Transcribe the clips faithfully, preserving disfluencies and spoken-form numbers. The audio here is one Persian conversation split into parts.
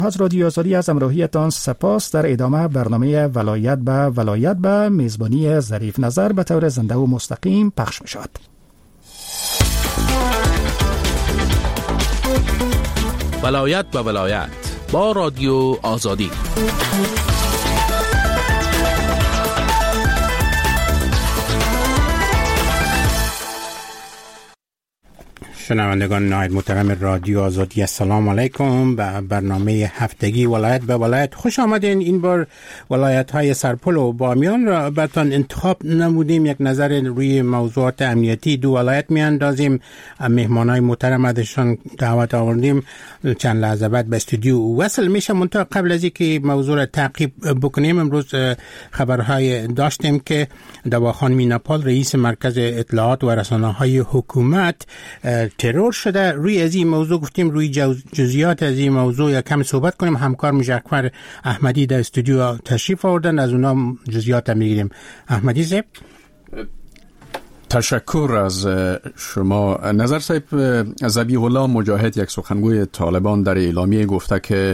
از رادیو آزادی از همراهیتان سپاس. در ادامه برنامه ولایت به ولایت به میزبانی ظریف نظر به طور زنده و مستقیم پخش می شود. ولایت به ولایت با رادیو آزادی. شنوندگان نهایت محترم رادیو آزادی، السلام علیکم. به برنامه هفتگی ولایت به ولایت خوش آمدین. این بار ولایت های سرپل و بامیان را براتون انتخاب نمودیم، یک نظر روی موضوعات امنیتی دو ولایت می اندازیم. مهمان های محترم ازشان دعوت آوردیم، چند لحظه بعد به استودیو وصل میشه. منتها قبل از اینکه موضوع را تعقیب بکنیم، امروز خبرهای داشتیم که دواخان میناپال رئیس مرکز اطلاعات و رسانه های حکومت ترور شده. روی از این موضوع گفتیم روی جزئیات از این موضوع یک کم صحبت کنیم. همکار مجاکفر احمدی در استودیو تشریف آوردن، از اونا جزئیات میگیریم. احمدی صاحب تشکر از شما. نظر صاحب، ذبیح الله مجاهد یک سخنگوی طالبان در اعلامیه گفته که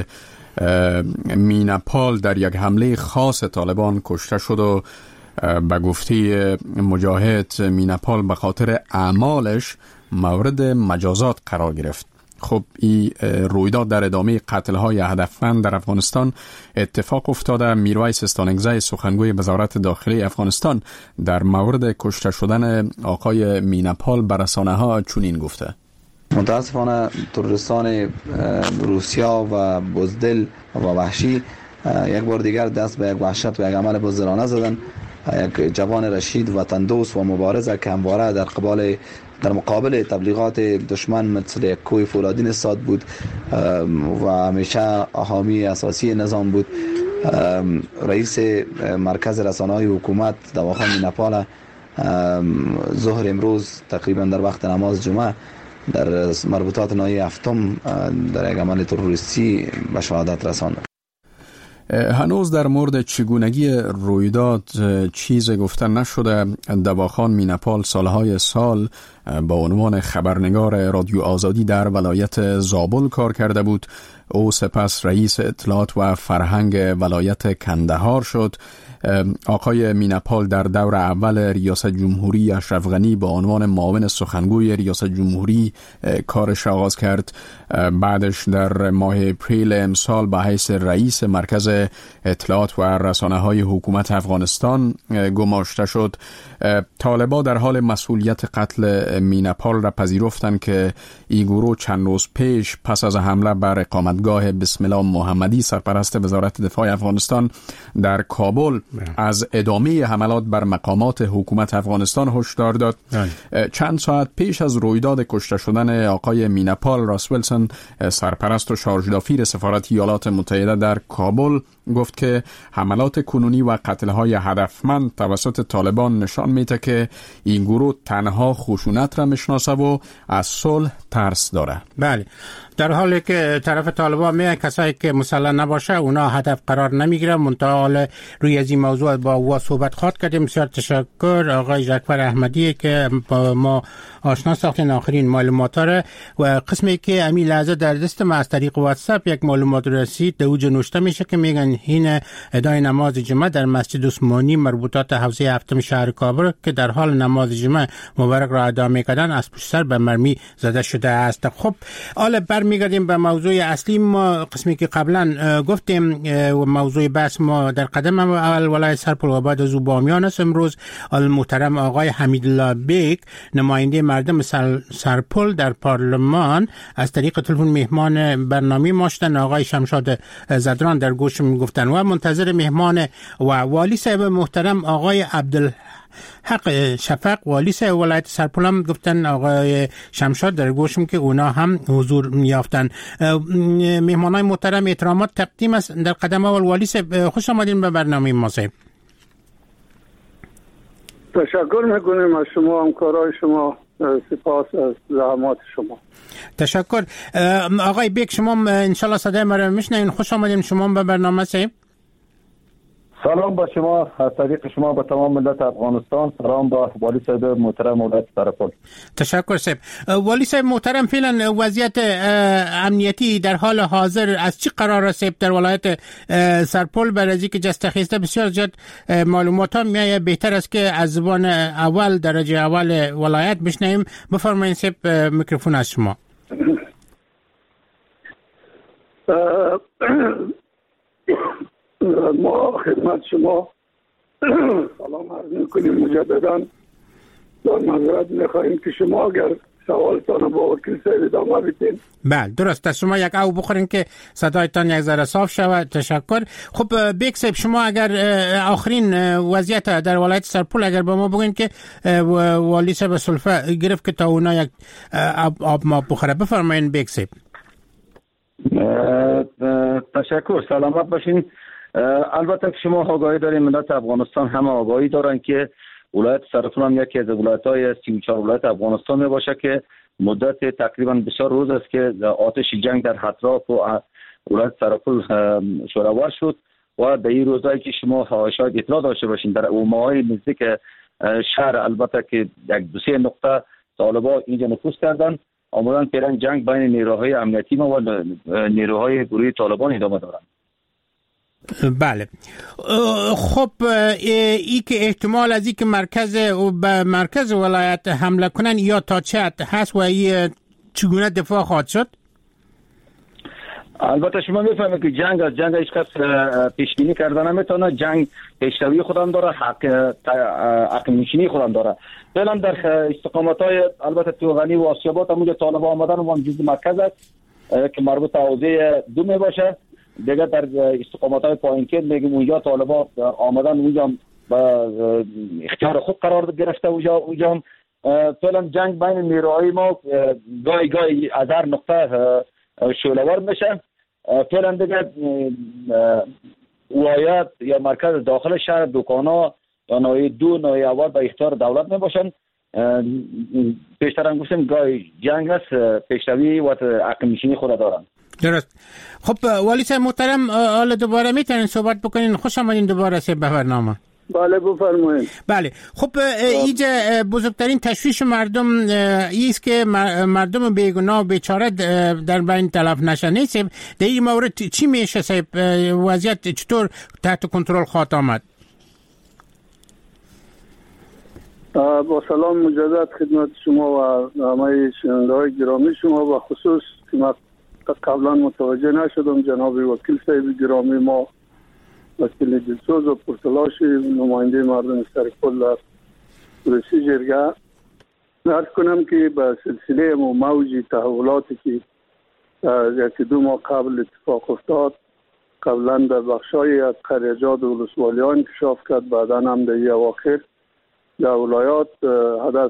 میناپال در یک حمله خاص طالبان کشته شد و به گفته مجاهد میناپال به خاطر اعمالش مورد مجازات قرار گرفت. خب این رویداد در ادامه قتل‌های هدفمند در افغانستان اتفاق افتاده. میرویس استانگزی سخنگوی وزارت داخلی افغانستان در مورد کشته شدن آقای میناپال به رسانه‌ها چنین گفته: متاسفانه تروریستان روسیا و بزدل و وحشی یک بار دیگر دست به یک وحشت و یک عمل بزدلانه زدن. یک جوان رشید وطن دوست و مبارز که همواره در قبال در مقابل تبلیغات دشمن مثل یک کوه فولادی نستاد بود و همیشه حامی اساسی نظام بود. رئیس مرکز رسانه‌های حکومت دواخان میناپال ظهر امروز تقریبا در وقت نماز جمعه در مربوطات ناحیه هفتم در یک عمل تروریستی به شهادت رساند. هنوز در مورد چگونگی رویداد چیز گفته نشده. دواخان میناپال سالهای سال با عنوان خبرنگار رادیو آزادی در ولایت زابل کار کرده بود. او سپس رئیس اطلاعات و فرهنگ ولایت کندهار شد. آقای میناپال در دور اول ریاست جمهوری اشرف غنی با عنوان معاون سخنگوی ریاست جمهوری کارش آغاز کرد. بعدش در ماه اپریل امسال به حیث رئیس مرکز اطلاعات و رسانه‌های حکومت افغانستان گماشته شد. طالبان در حال مسئولیت قتل میناپال را پذیرفتند که این گروه چند روز پیش پس از حمله بر اقامتگاه بسم الله محمدی سرپرست وزارت دفاع افغانستان در کابل از ادامه حملات بر مقامات حکومت افغانستان هشدار داد. چند ساعت پیش از رویداد کشته شدن آقای میناپال، راس ویلسون سرپرست و شارژدافیر سفارت ایالات متحده در کابل گفت که حملات کنونی و قتل‌های هدفمند توسط طالبان نشان میده که این گروه تنها خشونت را میشناسه و از صلح ترس داره. بله، در حالی که طرف طالبان میگه کسایی که مسلح نباشه اونا هدف قرار نمیگیرن. منتها روی از این موضوع با او صحبت خواهد کردیم. بسیار تشکر آقای جعفر احمدی که با ما آشنا ساختین آخرین معلومات را. و قسمی که امی لحظه در دست ما از طریق واتساپ یک معلومات رسید، دوج نوشته میشه که میگن این ادای نماز جمعه در مسجد عثمانی مربوطات حوزه هفتم شهر کابل که در حال نماز جمعه مبارک را ادا میکردن از پشت سر به مرمی زده شده است. خب حالا برمیگردیم به موضوع اصلی ما. قسمی که قبلا گفتیم و موضوع بحث ما در قدم اول ولایت سرپل و بعد از او بامیان است. امروز المحترم آقای حمیدالله بیگ نماینده مردم سرپل در پارلمان از طریق تلفن مهمان برنامه ما شدن. آقای شمشاد زدران در گوش میگفتن و منتظر مهمان و والی صاحب محترم آقای عبدالحق شفق والی صاحب ولایت سرپل هم گفتن آقای شمشاد در گوشم که اونا هم حضور میافتن. مهمانای محترم احترامات تقدیم است در قدم اول. والی صاحب خوش آمدین به برنامه ما. صاحب تشکر میکنیم از شما، همکارای شما، سپاس از زحمات شما. تشکر. آقای بیک شما انشالله صدای ما رو میشنوین. خوش آمدین شما به برنامه. صاحب سلام با شما، از طریق شما به تمام ملت افغانستان. سلام با والی صاحب محترم ولایت سرپل. تشکر صاحب. والی صاحب محترم، فعلا وضعیت امنیتی در حال حاضر از چی قرار است در ولایت سرپل؟ برای از اینکه جستخیسته بسیار زیاد معلومات ها میایه، بهتر است که از زبان اول درجه اول ولایت بشنویم. بفرمایید صاحب، میکروفون از شما. ما خدمت شما سلام عرض میکنیم مجددا. در معذرت میخواهیم که شما اگر سوالتان با وکیل صاحب ادامه بدین. بله درست است. شما یک او بخورین که صدایتان یک ذره صاف شود. تشکر. خب بیک صاحب، شما اگر آخرین وضعیت در ولایت سرپل اگر به ما بگوین که والی صاحب سلفه گرفت که تا اونا یک آب ما بخوره. بفرمایین بیک صاحب. تشکر، سلامت باشین. البته که شما آگاهی دارین، ملت افغانستان همه آگاهی دارن که ولایت سرپل هم یکی از ولایت‌های سی و چهار ولایت افغانستان می باشه که مدت تقریبا بسیار روز است که آتش جنگ در اطراف و ولایت سرپل شورور شد و در این روزایی که شما شاید اطلاع داشته باشین در اوماهای نزدیک شهر، البته که یک دو سه نقطه طالبان اینجا نفوذ کردن، آمدن پیران جنگ بین نیروهای امنیتی ما و نیروهای گروهی طالبان ادامه دارند. بله. خب ای که احتمال از ای که مرکز به مرکز ولایت حمله کنن یا تا چه حد هست و ای چگونه دفاع خواهد شد؟ البته شما میفهمید که جنگ از جنگ هیچ کس پیش بینی کردن نمیتونه. جنگ پیشروی خودم داره، حق حق نشینی خودم داره. فعلا در استقامت‌های البته توغنی و آسیابات همونجا طالبان آمدن و جزء مرکز است که مربوط به حوزه دو می باشه. دیگه در استقامت‌های پایین‌تر میگم اونجا طالبان آمدن اونجا با اختیار خود قرار گرفته. اونجا اونجا فعلا جنگ بین نیروهای ما گاهی گاهی از هر نقطه شعله‌ور میشه. فعلا دیگه ولایت یا مرکز داخل شهر، دکانا یا نوع دو نوع اول به اختیار دولت میباشن. پیشتر هم گفتیم گاهی جنگ است، پیشروی و حق نشینی خود دارن. درست. خب والی صاحب محترم، حالا دوباره میتونین صحبت بکنین. خوش آمدین دوباره به برنامه. بله بفرمایید. بله. خب اینجا بزرگترین تشویش مردم ایست که مردم بیگناه و بیچاره در بین تلف نشن. نیست در این مورد چی میشه صاحب؟ وضعیت چطور تحت کنترل خواهد آمد؟ با سلام مجدد خدمت شما و همه شنونده‌های گرامی شما، و خصوص که من قبلا متوجه نشدم جناب وکیل صاحب گرامی ما، وکیل دلسوز و پرتلاش نماینده مردم سرپل در رئیسی جرگه، عرض کنم که به سلسله موج تحولاتی که یکی دو ماه قبل اتفاق افتاد، قبلا در بخشای از قریجات و ولسوالیان انکشاف کرد، بعدا هم در این اواخر در ولایات هدف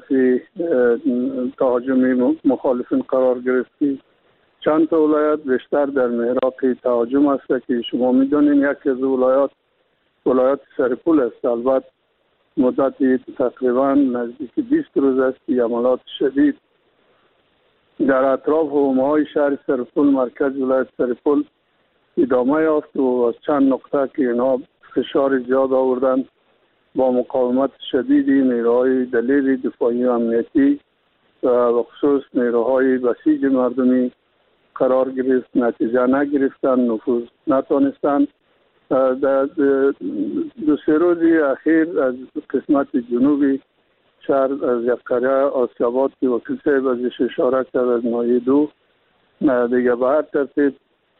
تهاجم مخالفین قرار گرفتی. چند تا ولایت بیشتر در محراق تهاجم است که شما میدونین یکی از ولایات ولایت سرپل است. البته مدت تقریبا نزدیک بیست روز است که حملات شدید در اطراف حومه‌های شهر سرپل، مرکز ولایت سرپل ادامه یافت و از چند نقطه که اینا فشار زیاد آوردن با مقاومت شدیدی نیروهای دلیری دفاعی و امنیتی و خصوص نیروهای بسیج مردمی قرار گرفت، نتیجه نگرفتن، نفوذ نتونستن. در دو سه روزی اخیر از قسمت جنوبی شهر از یک قریه آسیاباد که وکیل صاحب ازش اشاره کرد از نایه دو دیگه به هر ترتیب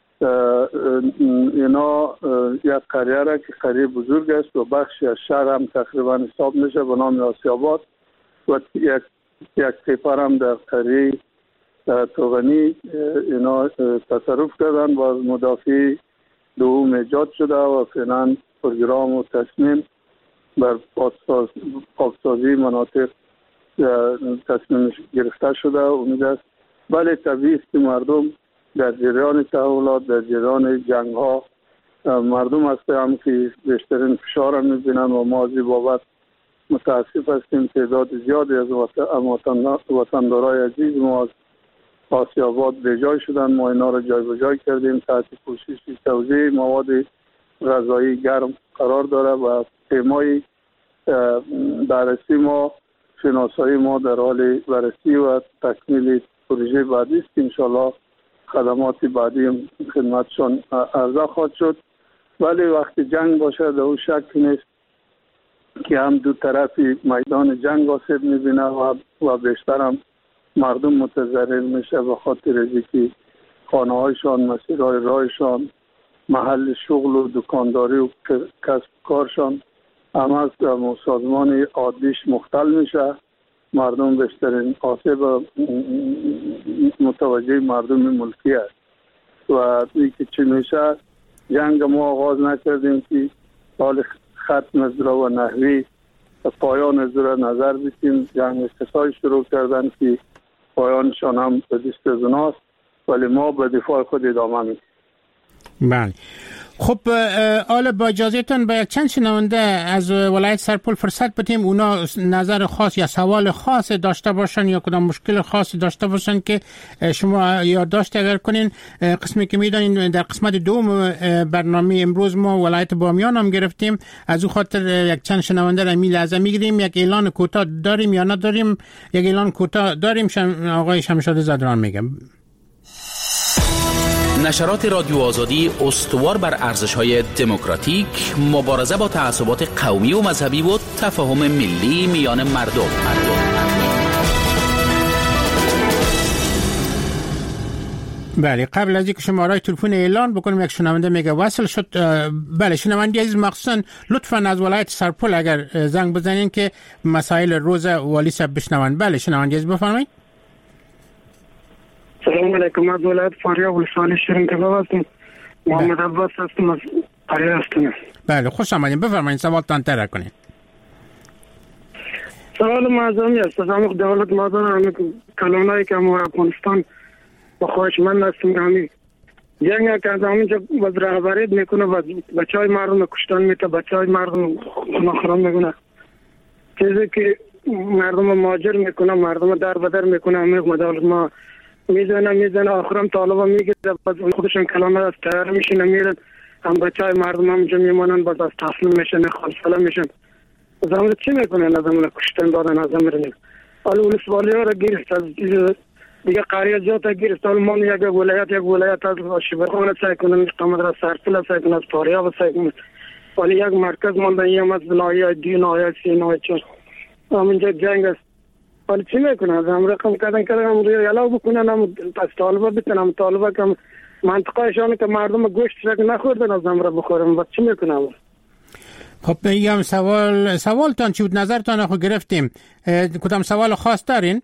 اینا یک قریه را که قریه بزرگ است و بخشی از شهر هم تقریبا حساب میشه به نام آسیاباد و یک یک تیپر هم در قریه توغنی اینا تصرف کردن و مدافع دوم ایجاد شده و فعلا پروگرام و تصمیم بر پاکسازی مناطق تصمیم گرفته شده. امید است بله طبیعی است که مردم در جریان تحولات، در جریان جنگ ها مردم هسته هم که بیشترین فشار هم میبینن و ما از این بابت متاسف هستیم. تعداد زیادی از وطندارای عزیز ما از آسیاباد بیجای شدن، ما اینا را جای به جای کردیم تحت کوشش توزیع مواد غذایی گرم قرار داره و تیمای بررسی ما، شناسایی ما در حال بررسی و تکمیل پروژه بعدی است. انشالله خدمات بعدی خدمتشان عرضه خواهد شد. ولی وقتی جنگ باشه در او شک نیست که هم دو طرفی میدان جنگ آسیب میبینه و و بیشتر هم مردم متضرر میشه به خاطر از اینکه خانه هایشان، مسیرهای راهشان، محل شغل و دکانداری و کسب کارشان هم از سازمان عادیش مختل میشه. مردم بیشترین آسیب متوجه مردم ملکی است و اینکه چی میشه جنگ ما آغاز نکردیم که حال ختم از را و نحوی پایان از را نظر بسیم. جنگ کسایی شروع کردن که پایانشان هم به دست از اوناست، ولی ما به دفاع خود ادامه میدیم. بله. خب حالا با اجازهتون با یک چند شنونده از ولایت سرپل فرصت بدیم اونا نظر خاص یا سوال خاص داشته باشن یا کدام مشکل خاصی داشته باشن که شما یادداشت اگر کنین. قسمی که میدانین در قسمت دوم برنامه امروز ما ولایت بامیان هم گرفتیم، از او خاطر یک چند شنونده را می لحظه میگیریم. یک اعلان کوتاه داریم یا نداریم؟ یک اعلان کوتاه داریم. شم آقای شمشاد زدران میگم. نشرات رادیو آزادی استوار بر ارزش‌های دموکراتیک، مبارزه با تعصبات قومی و مذهبی و تفاهم ملی میان مردم. بله، قبل از اینکه شماره تلفن اعلان بکنیم یک شنونده میگه وصل شد. بله شنونده عزیز، مخصوصا لطفاً از ولایت سرپل اگر زنگ بزنین که مسائل روز والی صاحب بشنون. بله شنونده عزیز بفرمایید. سلام علیکم. از ولایت فاریاب ولسوالی شیرین کباب هستم. محمد عباس هستم از فاریاب هستم. بله خوش آمدین. بفرمایید سوالتان طرح کنید. سوال معظمی است. از همه دولت مادر همه کلانایی که ما افغانستان با خواهشمند هستیم همین جنگ که از همینجا باز رهبریت میکنه و بچه های مردم کشتن میته، بچه های مردم خونخرام میکنه، چیزی که مردم مهاجر میکنه، مردم در بدر میکنه. همه دولت ما میزنه میزنه آخرم طالبا میگیره، باز خودشون کلانه از تیار میشینه میرن، هم بچه های مردم همینجا میمانن، باز از تحصیل میشن، خالصاله میشن. از همه چی میکنن؟ از همه کشتن دادن، از همه رنگ حالا ولسوالی ها را گیرست از دیگه قریه جاتا گیرست. حالا ما یک ولایت یک ولایت از شبرخانه سعی کنن اقامت را سرپل سعی کنن، از فاریاب سعی کنن، ولی یک مرکز مانده ایم از ناحیه دی ناحیه سی ناحیه چهار همینجا جنگ است. ولی چی میکنن؟ از هم رقم کردن کردن هم روی یلاو بکنن، هم از طالبا بتن، هم طالبا که منطقهشان که مردم گوشت شک نخوردن از هم را بخورن. و چی میکنن؟ خب میگم سوال سوالتان چی بود؟ نظرتان خو گرفتیم. کدام سوال خاص دارین؟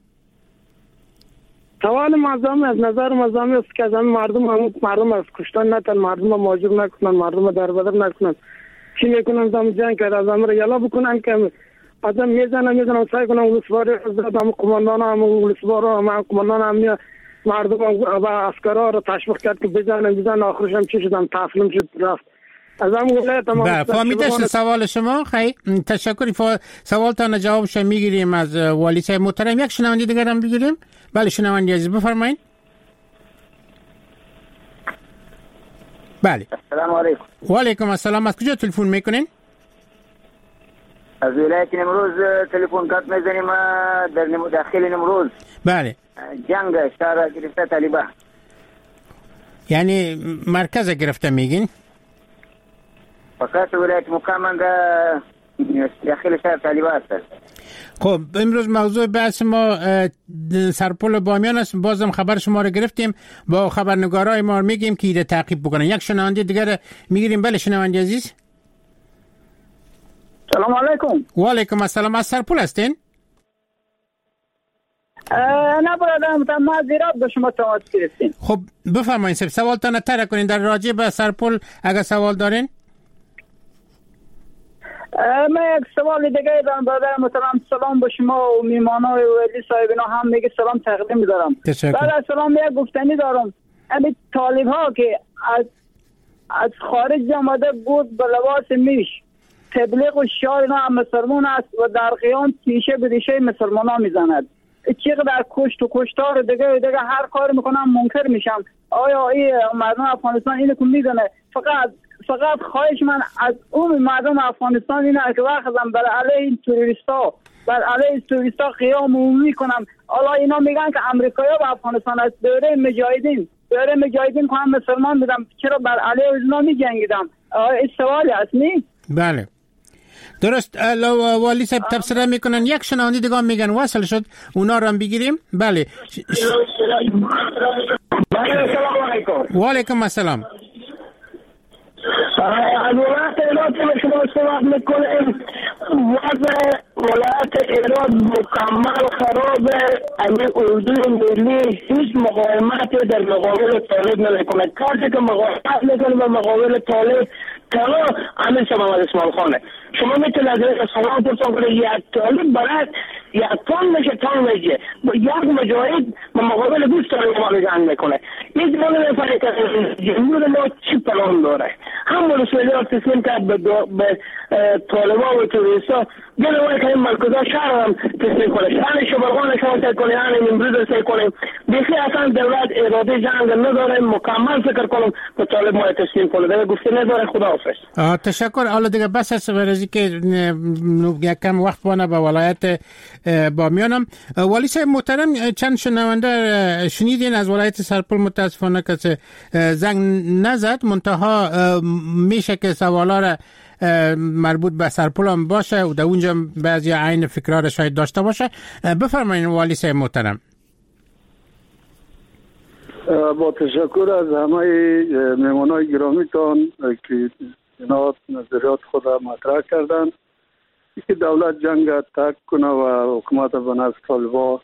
سوال مزامی از نظر مزامی است که از هم مردم هم مردم از کشتن نتن، مردم مهاجر نکنن، مردم در بدر نکنن. چی میکنن؟ از جنگ کرد از هم را یلا بکنن که آدم میزنن میزنن سعی کنن ولسوار هم قماندان هم ولسوار هم قماندان هم مردم و عسکرا رو تشویق کرد که بزنن بزنن. آخرش هم چی شدن؟ تسلیم شد رفت. از هم ولایت ما بله فهمیده شد سوال شما. خیلی تشکر. سوالتان جوابش میگیریم از والی صاحب محترم. یک شنونده دیگر هم بگیریم. بله شنونده عزیز بفرمایید. بله السلام علیکم. و علیکم السلام. از کجا تلفن میکنین؟ از ولایت نمروز تلفن کات میزنیم در نمو داخل نمروز. بله جنگ شهر گرفته طالبان، یعنی مرکز گرفته میگین؟ فقط ولایت مقام در داخل شهر طالبان است. خب امروز موضوع بحث ما سرپل بامیان است. بازم خبر شما رو گرفتیم، با خبرنگارای ما میگیم که ایده تعقیب بکنن. یک شنونده دیگر میگیریم. بله شنونده عزیز. سلام علیکم. و علیکم السلام. از سرپل هستین؟ نه برادر، ما زیرا به شما تماس گرفتیم. خب بفرمایید سوالتان طرح کنین در راجع به سرپل اگر سوال دارین. من یک سوال دیگه دارم برادر محترم. سلام به شما و میمانای ولی صاحبینا هم میگه سلام تقدیم می‌دارم. بعد سلام یک گفتنی دارم. همین طالب ها که از از خارج آمده بود به لباس میش تبلیغ و شعار اینا هم مسلمان است و در قیام تیشه به ریشه مسلمان ها میزند. چقدر کشت و کشتار دیگه دیگه هر کار میکنم منکر میشم. آیا این مردم افغانستان اینو که میدونه فقط فقط خواهش من از اون مردم افغانستان اینه که وقتم بر علیه این تروریستا بر علیه تروریستا قیام عمومی کنم. حالا اینا میگن که امریکایی‌ها به افغانستان از دوره مجاهدین دوره مجاهدین که هم مسلمان بودم، چرا بر علیه اونا می‌جنگیدم؟ این سوالی است نی؟ بله درست. والی صاحب تفسیر میکنن. یک شنونده دیگه میگن وصل شد، اونا رو هم بگیریم. بله و علیکم السلام. از ولایت ایراد که شما صحبت میکنیم، وضع ولایت ایراد مکمل خرابه. امی اردوی ملی هیچ مقاومتی در مقابل طالب نمیکنه. کسی که مقاومت میکنه به مقابل طالب تنها امیر شاه محمد اسماعیل خانه. شما میتونید از این سوال پرسان کنید یک طالب برای یک تن میشه تن میشه یک مجاهد به مقابل بیست طالب ما جنگ میکنه. هیچ ما نمیفهمه که جمهور ما چی پلان داره. همون رسولی ها تسلیم کرد به, به طالبان و تروریستا. گلوی که این مرکزها شهر هم تسلیم کنه، شهر شبرغان شما سر کنه، یعنی امروز سر کنه. بیخی اصلا دولت اراده جنگ نداره. مکمل فکر کنم به طالب ما تسلیم کنه. دیگه گفته نداره. خدا حافظ. تشکر. حالا دیگه بس است برای که یک کم وقت بانه به ولایت بامیانم. والی صاحب محترم، چند شنونده شنیدین از ولایت سرپل متاسفانه که زنگ نزد، منتها میشه که سوالا را مربوط به سرپل هم باشه و در اونجا بعضی عین فکرها را شاید داشته باشه. بفرمایید والی صاحب محترم. با تشکر از همه مهمانای گرامیتان که اینا نظریات خود مطرح کردن که دولت جنگ ترک کنه و حکومت به نزد طالبا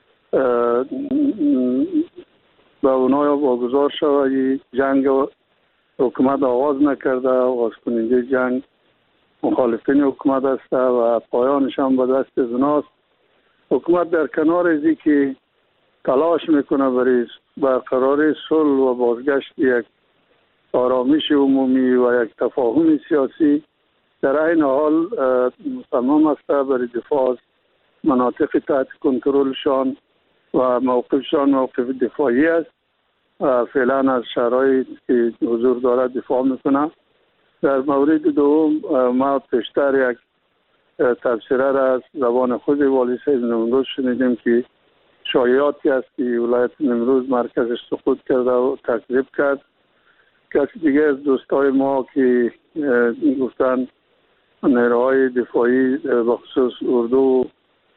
به اونها واگذار شود. جنگ حکومت آغاز نکرده، آغاز کننده جنگ مخالفین حکومت است و پایانش هم به دست از اوناست. حکومت در کنار ازی که تلاش میکنه برای برقراری صلح و بازگشت یک آرامش عمومی و یک تفاهم سیاسی، در این حال مصمم است برای دفاع از مناطق تحت کنترلشان و موقفشان موقف دفاعی است. فعلا از شرایط که حضور دارد دفاع میکنه. در مورد دوم ما پیشتر یک تفسیره را از زبان خود والی صاحب نمروز شنیدیم که شایعاتی است که ولایت نمروز مرکزش سقوط کرده و تکذیب کرد. کسی دیگه از دوستای ما که گفتن نیروهای دفاعی بخصوص اردو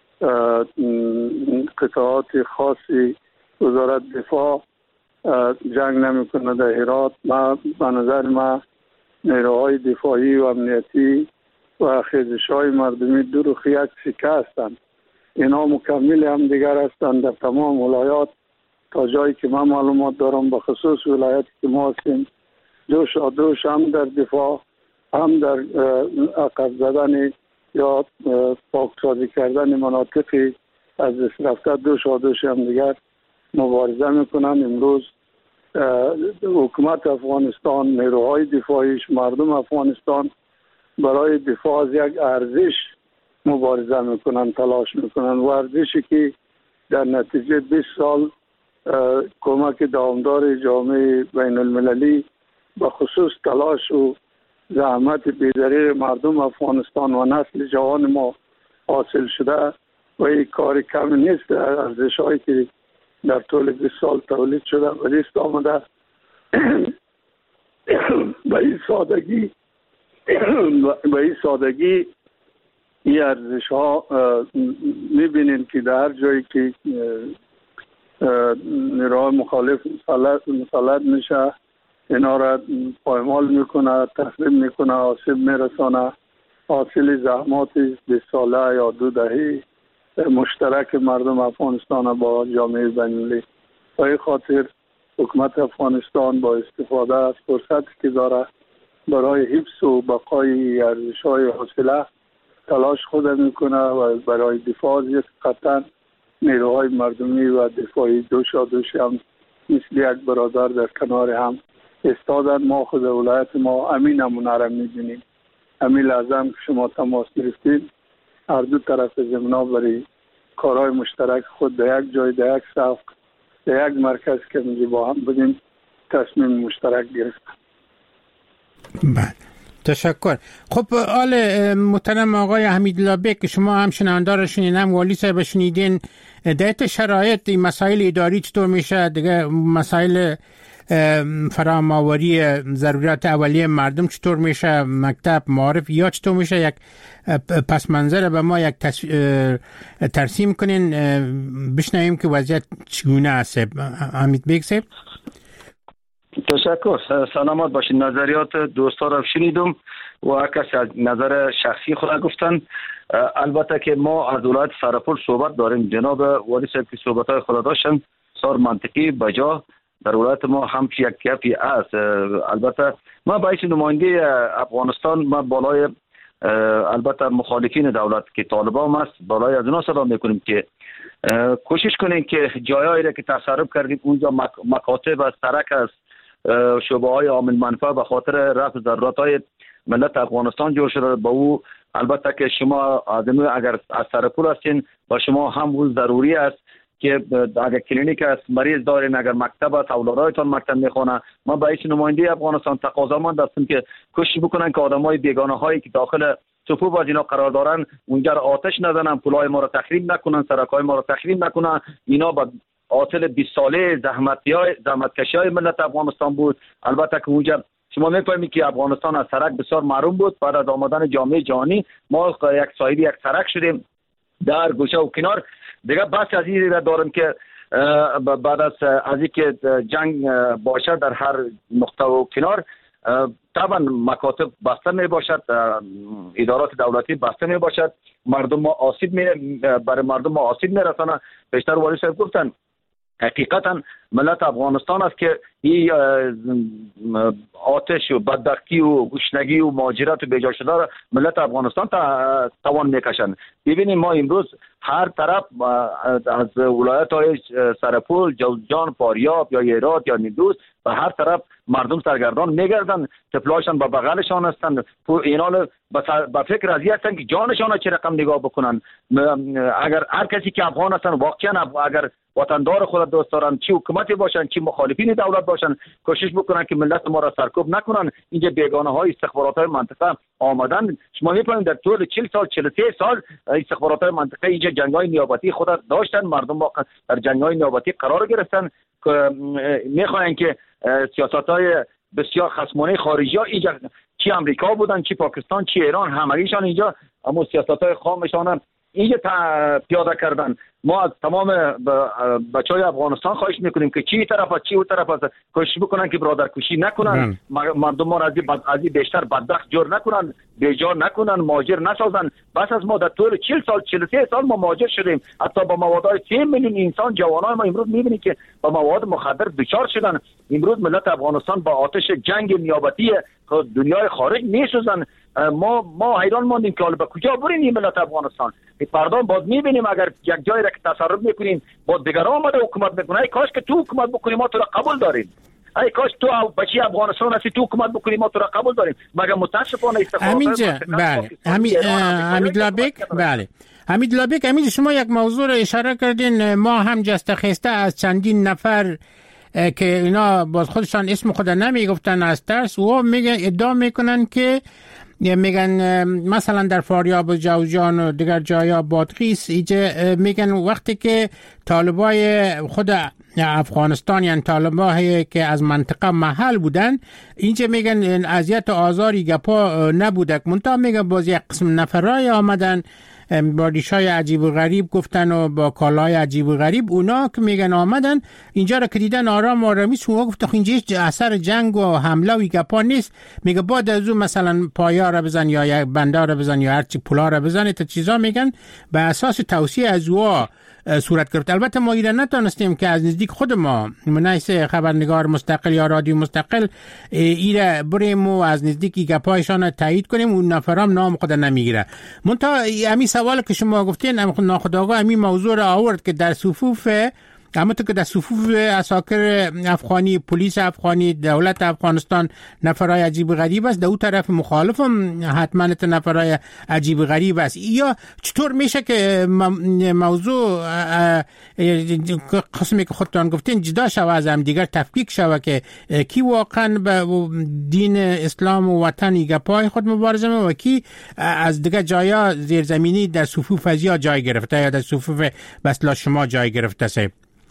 قطعات خاصی وزارت دفاع جنگ نمیکنه در هرات. ما به نظر ما نیروهای دفاعی و امنیتی و خیزش‌های مردمی دو رخ یک سکه هستند. اینا مکمل هم دیگر هستند در تمام ولایات. تا جایی که من معلومات دارم به خصوص ولایتی که ما هستیم، دوش دوش هم در دفاع هم در عقب زدن یا پاکسازی کردن مناطقی از دست رفته دوش دوش هم دیگر مبارزه میکنن. امروز حکومت افغانستان، نیروهای دفاعیش، مردم افغانستان برای دفاع از یک ارزش مبارزه میکنن، تلاش میکنن و ارزشی که در نتیجه بیست سال کمک دامدار جامعه بین المللی به خصوص تلاش و زحمت بی‌دریغ مردم افغانستان و نسل جوان ما حاصل شده و این کار کم نیست. ارزش هایی که در طول بیست سال تولید شده و لیست آمده به این سادگی به این سادگی این ارزش ها میبینین که در هر جایی که نیروهای مخالف مسلط میشه اینا را پایمال میکنه، تخریب میکنه، آسیب میرسانه. حاصل زحمات بیست ساله یا دو دهه مشترک مردم افغانستان با جامعه بین‌المللی. به این خاطر حکومت افغانستان با استفاده از فرصتی که داره برای حفظ و بقای ارزش‌های حاصله تلاش خود میکنه و برای دفاع از یک قطن نیروهای مردمی و دفاعی دوشا دوش هم مثل یک برادر در کنار هم استادن. ما خود ولایت ما امین نمونه را میبینیم. امین لازم که شما تماس گرفتید، هر دو طرف زمنا برای کارهای مشترک خود در یک جای، در یک صف، در یک مرکز که میگه با هم بودیم تصمیم مشترک گرفتن. بله تشکر. خب آل محترم آقای حمیدالله بیگ که شما هم شنوندار شنیدین هم والی صاحب شنیدین، در شرایط این مسائل اداری چطور میشه؟ دیگه مسائل فرام‌آوری ضروریات اولیه مردم چطور میشه؟ مکتب معارف یا چطور میشه؟ یک پس منظر به ما یک ترسیم کنین بشنویم که وضعیت چگونه است. حمید بیگ صاحب. تشکر. سلامت باشین. نظریات دوستا را شنیدم و کسی از نظر شخصی خود گفتن. البته که ما از ولایت سرپل صحبت داریم. جناب والی صاحب که صحبت های خود داشتن سار منطقی بجا. در ولایت ما هم یک گپی است. البته ما باید نماینده افغانستان ما بالای البته مخالفین دولت که طالبان است بالای از اونا سلام میکنیم که کوشش کنین که جایایی را که تصرف کردیم اونجا مکاتب از سرک است، شعبه های عامل منفعه به خاطر رفع ضرورت های ملت افغانستان جور شده. با او البته که شما آدمی اگر از سرپول هستین با شما هم او ضروری است که اگر کلینیک است مریض دارین، اگر مکتب است اولادایتان مکتب میخونه. ما باید نماینده افغانستان تقاضامند هستیم که کوشش بکنن که آدمای بیگانه هایی که داخل صفوف از اینا قرار دارن اونجا را آتش نزنن، پلای ما را تخریب نکنن، سرکای ما را تخریب نکنن. اینا با آتل بیست ساله زحمتیای زحمتکشی ملت افغانستان بود. البته که اونجا شما میفهمید که افغانستان از سرک بسیار محروم بود. بعد از آمدن جامعه جهانی ما یک صاحب یک سرک شدیم در گوشه و کنار. دیگه بس از این را دارم که بعد از از اینکه جنگ باشه در هر نقطه و کنار طبعا مکاتب بسته می باشد، ادارات دولتی بسته می باشد، مردم ما آسیب می برای مردم ما آسیب می رسانه. بیشتر والی صاحب گفتن حقیقتا ملت افغانستان است که این آتش و بدبختی و گشنگی و مهاجرت و بیجا شده را ملت افغانستان تا توان میکشند. ببینیم ما امروز هر طرف از ولایت های سرپول، جوزجان، فاریاب یا هرات یا نیمروز و هر طرف مردم سرگردان میگردن، طفلاشان به بغلشان هستند. اینا به فکر از این هستن که جانشان چه رقم نگاه بکنن. اگر هر کسی که افغان هستن واقعا اگر وطندار خود دوست دارن، چی حکومتی باشن چی مخالفین دولت باشن، کوشش بکنن که ملت ما را سرکوب نکنن. اینجا بیگانه های استخبارات های منطقه آمدن. شما می‌بینید در طول چهل سال چهل و سه سال استخبارات های منطقه اینجا جنگ‌های نیابتی خود داشتن. مردم واقعا در جنگ‌های نیابتی قرار گرفتن که می‌خواهند که سیاست‌های بسیار خصمانه خارجی ها اینجا چی امریکا بودن چی پاکستان چی ایران همگیشان اینجا اما سیاست‌های خامشان اینجا پیاده کردن. ما از تمام بچهای افغانستان خواهش میکنیم که چی طرف است چی اون طرف است کوشش بکنن که برادر کشی نکنن، مردم ما را از این بیشتر بدبخت جور نکنن، بیجا نکنن، مهاجر نسازن. بس از ما در طول چهل سال چهل و سه سال ما مهاجر شدیم. حتی با مواد سه میلیون انسان جوانای ما امروز میبینید که با مواد مخدر دچار شدن. امروز ملت افغانستان با آتش جنگ نیابتی دنیای خارج میسوزن. ما ما حیران ماندیم که حالا به کجا بریم این ملت افغانستان. فردا باز میبینیم اگر یک جایی را که تصرف میکنیم با دیگر آمده حکومت میکنه. ای کاش که تو حکومت بکنی ما تو را قبول داریم. ای کاش تو بچی افغانستان هستی تو حکومت بکنی ما تو را قبول داریم. مگر متاسفانه استخبارات همینجا بله حمید حمیدالله بیگ بله حمیدالله بیگ همین شما یک موضوع را اشاره کردین. ما هم جست خسته از چندین نفر که اینا باز خودشان اسم خود نمیگفتن از ترس و میگن ادعا میکنن که میگن مثلا در فاریاب و جوزجان و دیگر جایا بادغیس اینجا میگن وقتی که طالبای خود افغانستان یعنی طالبایی که از منطقه محل بودن اینجا میگن اذیت و آزاری گپا نبوده. منتها میگن باز یک قسم نفرای آمدن با ریشای عجیب و غریب گفتن و با کالای عجیب و غریب اونا که میگن آمدن اینجا را که دیدن آرام آرامی شما گفت اینجا اثر جنگ و حمله و گپا نیست. میگه بعد از اون مثلا پایا را بزن یا یک بنده را بزن یا هرچی پولا را بزن تا چیزا میگن به اساس توصیه از وا صورت گرفت. البته ما ایران نتونستیم که از نزدیک خود ما منایس خبرنگار مستقل یا رادیو مستقل ایره بریم و از نزدیکی گپایشان تایید کنیم. اون نفرام نام خود نمیگیره. منتها همین سوال که شما گفتین ناخودآگاه همین موضوع را آورد که در صفوف اما تو که در صفوف عساکر افغانی، پلیس افغانی، دولت افغانستان نفرای عجیب غریب است، در اون طرف مخالف هم حتما نفرای عجیب غریب است. یا چطور میشه که موضوع قسمی که خودتان گفتین جدا شوه از هم دیگر، تفکیک شوه که کی واقعا به دین اسلام و وطن ایگه پای خود مبارزه و کی از دیگر جایا زیرزمینی در صفوف از یا جای گرفته یا در صفوف بسلا شما جای گرفته سه؟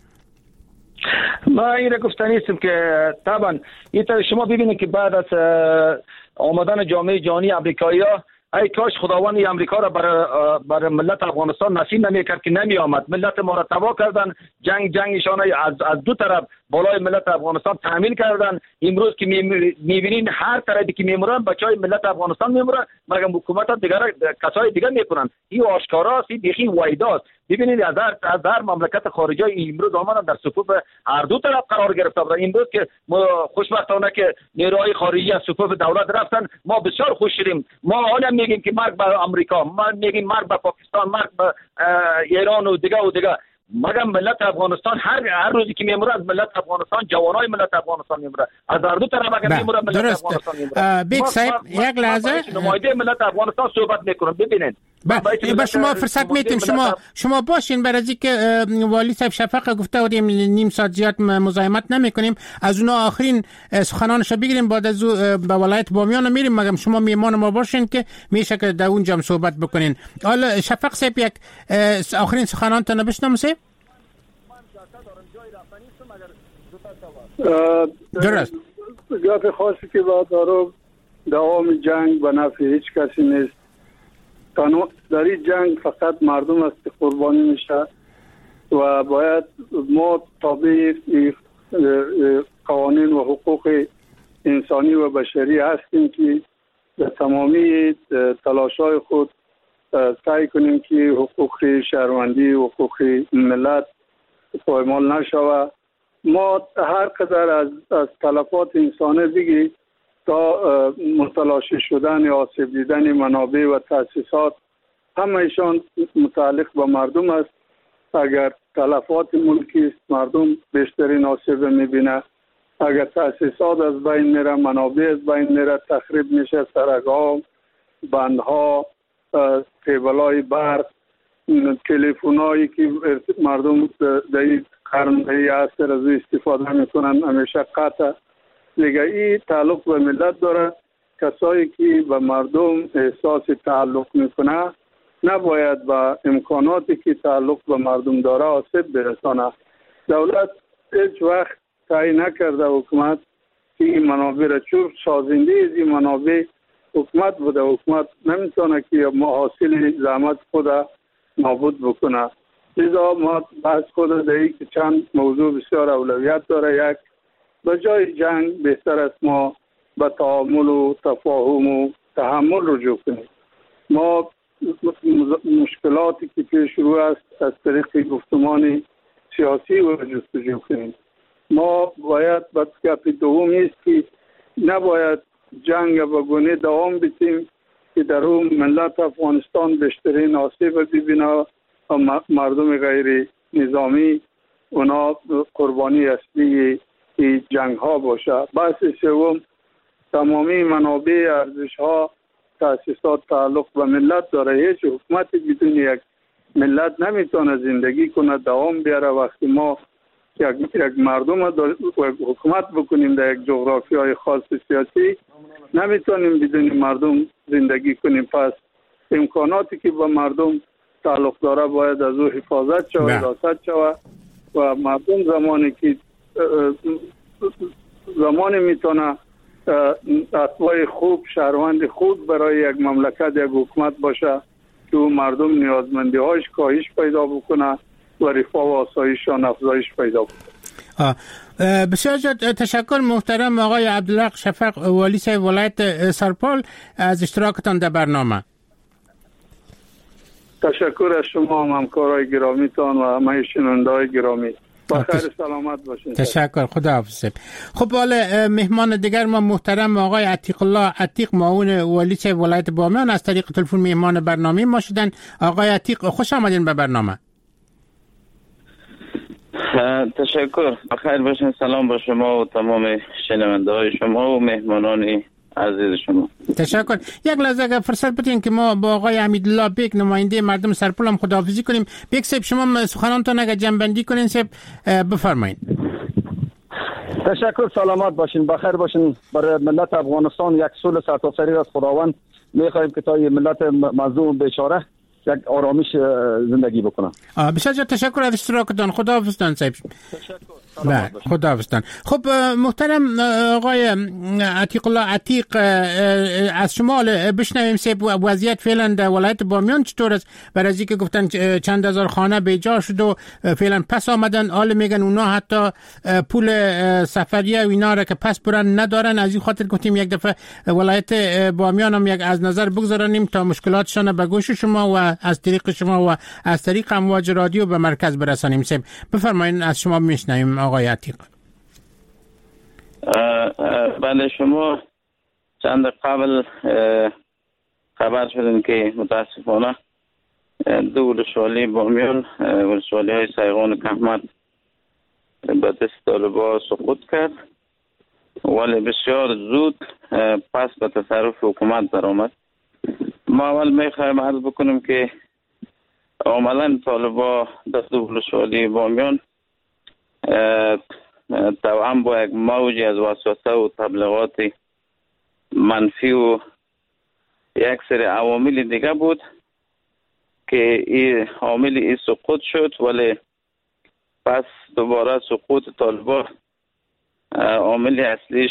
ما این را گفتنی استم که طبعا این طور شما ببینید که بعد از آمدن جامعه جهانی امریکایی ها، ای کاش خداوند امریکا را برای بر ملت افغانستان نصیب نمیکرد که نمی آمد. ملت ما را تباه کردن، جنگ جنگشان از از دو طرف بالای ملت افغانستان تحمیل کردن. امروز که میبینین هر طرفی که میمورن بچهای ملت افغانستان میمورن، مگر حکومت دیگر کسای دیگر میکنن. این آشکاراست، این بیخی وایداست. ببینید از هر از هر مملکت خارجی امروز آمدن در صفوف هر دو طرف قرار گرفته بودن. امروز که خوشبختانه که نیروهای خارجی از صفوف دولت رفتن، ما بسیار خوش شدیم. ما حالا میگیم که مرگ بر آمریکا، ما میگیم مرگ بر پاکستان، مرگ بر ایران و دیگه و دیگه. مگر ملت افغانستان هر هر روزی که میموره از ملت افغانستان، جوانای ملت افغانستان میموره، از هر دو طرف اگر میموره ملت افغانستان میموره. بیگ صاحب یک لحظه نماینده ملت افغانستان صحبت میکنم. ببینید با شما فرصت میتیم، شما شما باشین برای اینکه والی صاحب شفق گفته بودیم نیم ساعت زیاد مزاحمت نمیکنیم، از اونها آخرین سخنانش بگیریم، بعد از به ولایت بامیان میریم. مگم شما میهمان ما باشین که میشه که در اونجا صحبت بکنین. حالا شفق صاحب یک آخرین سخنانتون بشنوم سه. درست گفت خاصی که با دارو دوام جنگ به نفع هیچ کسی نیست. در این جنگ فقط مردم است که قربانی میشه و باید ما تابع قوانین و حقوق انسانی و بشری هستیم که در تمامی تلاش‌های خود سعی کنیم که حقوق شهروندی و حقوق ملت پایمال نشود. ما هر قدر از از تلفات انسانی بگی تا متلاشی شدن یا آسیب دیدن منابع و تأسیسات، همه‌شان متعلق به مردم است. اگر تلفات ملکی است، مردم بیشترین آسیب میبینه. اگر تأسیسات از بین میره، منابع از بین میره، تخریب میشه، سرک‌ها، بندها، کیبل‌های برق، تلفن‌هایی که مردم در این قرن در عصر از استفاده میکنن همیشه قطع. دیگه این تعلق به ملت داره. کسایی که به مردم احساس تعلق میکنه نباید با امکاناتی که تعلق به مردم داره آسیب برسانه. دولت هیچ وقت تعیین نکرده حکومت که این منابع را، چون سازنده از این منابع حکومت بوده. حکومت نمیتونه که محاصیل زحمت خود نابود بکنه. لذا ما بحث خود دهی که چند موضوع بسیار اولویت داره. یک، به جای جنگ بهتر است ما به تعامل و تفاهم و تحمل رجوع کنیم. ما مشکلاتی که پیش رو است از طریق گفتمان سیاسی و جستجو کنیم. ما باید به گپ دوم است که نباید جنگ به گونه دوام بدیم که در اون ملت افغانستان بیشترین آسیب ببینه و مردم غیر نظامی اونا قربانی اصلی این جنگ ها باشه. بحث سوم، تمامی منابع، ارزش ها، تأسیسات تعلق به ملت داره. هیچ حکومتی بدون یک ملت نمیتونه زندگی کنه، دوام بیاره. وقتی ما یک, یک مردم حکومت بکنیم در یک جغرافیای خاص سیاسی، نمیتونیم بدون مردم زندگی کنیم. پس امکاناتی که به مردم تعلق داره باید از او حفاظت شود، حراست شود و مردم زمانی که زمانی میتونه اتباع خوب، شهروند خوب برای یک مملکت، یک حکومت باشه که مردم نیازمندی هایش کاهش پیدا بکنه و رفاه و آسایششان افزایش پیدا بکنه. بسیار تشکر محترم آقای عبدالحق شفق، والی صاحب ولایت سرپال، از اشتراکتان در برنامه. تشکر از شما هم همکارای گرامیتان و همه شنونده‌های گرامی. با خیر سلامت باشین. تشکر، خدا حافظ. خب حالا مهمان دیگر ما محترم آقای عتیق الله عتیق، معاون والی صاحب ولایت بامیان، از طریق تلفن مهمان برنامه ما شدن. آقای عتیق خوش آمدین به برنامه. تشکر. بخیر باشین. سلام با شما و تمام شنونده های شما و مهمانان عزیز شما. تشکر. یک لحظه اگر فرصت بدین که ما با آقای حمیدالله بیگ نماینده مردم سرپل هم خداحافظی کنیم. بیگ صاحب شما سخنانتون اگر جنبندی کنین صاحب بفرمایید. تشکر. سلامت باشین، بخیر باشین. برای ملت افغانستان یک صلح سرتاسری از خداوند میخوایم که تا ملت مظلوم بیچاره یک آرامش زندگی بکنم. بسیار تشکر از اشتراکتان. خداحافظتان صاحب. تشکر. بله خداحافظتان. خب محترم آقای عتیق الله عتیق، از شما بشنویم صاحب وضعیت فعلا در ولایت بامیان چطور است؟ برای از اینکه گفتن چند هزار خانه بیجا شد و فعلا پس آمدن، حال میگن اونا حتی پول سفریه و اینا را که پس برن ندارن. از این خاطر گفتیم یک دفعه ولایت بامیان هم یک از نظر بگذارانیم تا مشکلاتشان به گوش شما و از طریق شما و از طریق امواج رادیو به مرکز برسانیم. صاحب بفرمایید، از شما میشنویم آقای عتیق. بله، شما چند قبل خبر شدن که متاسفانه دو ولسوالی بامیان، ولسوالی های سیغان و کهمت به دست طالبان سقوط کرد، ولی بسیار زود پس به تصرف حکومت در آمد. ما اول میخوایم عرض بکنیم که عملا طالبان در دو ولسوالی بامیان توأم با یک موجی از وسوسه و تبلیغات منفی و یک سری عوامل دیگه بود که این عامل این سقوط شد، ولی پس دوباره سقوط طالبان عامل اصلیش